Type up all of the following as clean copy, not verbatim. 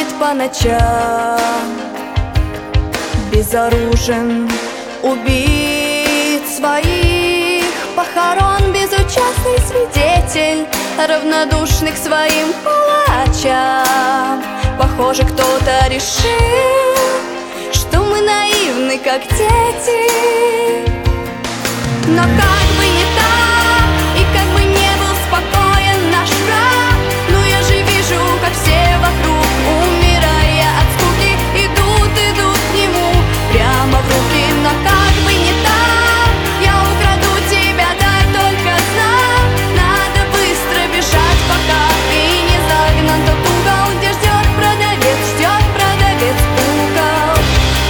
ходит по ночам, безоружен, убит своих похорон, безучастный свидетель, равнодушный к своим палачам. Похоже, кто-то решил, что мы наивны, как дети. Но как бы не так, и как бы не был спокоен наш враг, но я же вижу, как все вокруг, умирая от скуки, идут к нему прямо в руки. Но как бы не так, я украду тебя, дай только знак. Надо быстро бежать, пока ты не загнан в тот угол, где ждет продавец угол.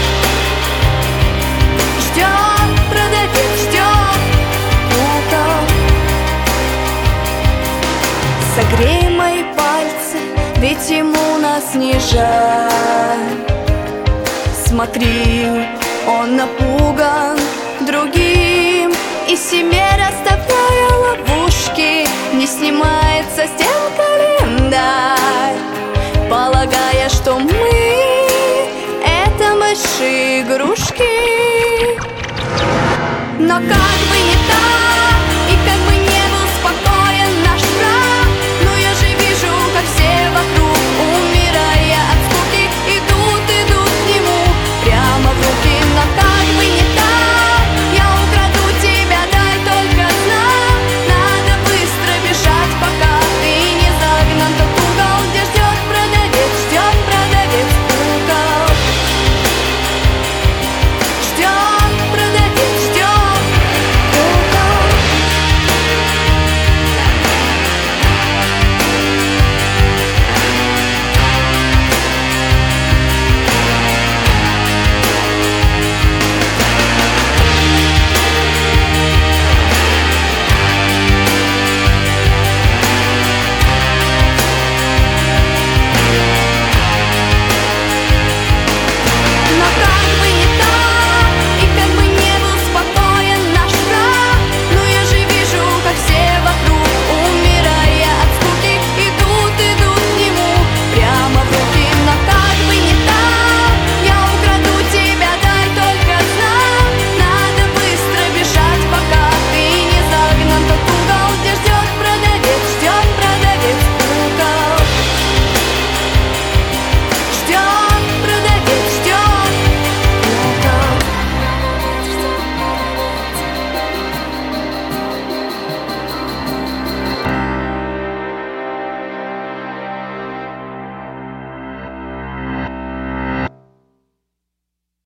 Ждет продавец, ждет угол. Согрей мои пальцы, ведь ему нас не жаль. Смотри, он напуган другим, и себе расставляя ловушки, не снимает со стен календарь, полагая, что мы — это большие игрушки. Но как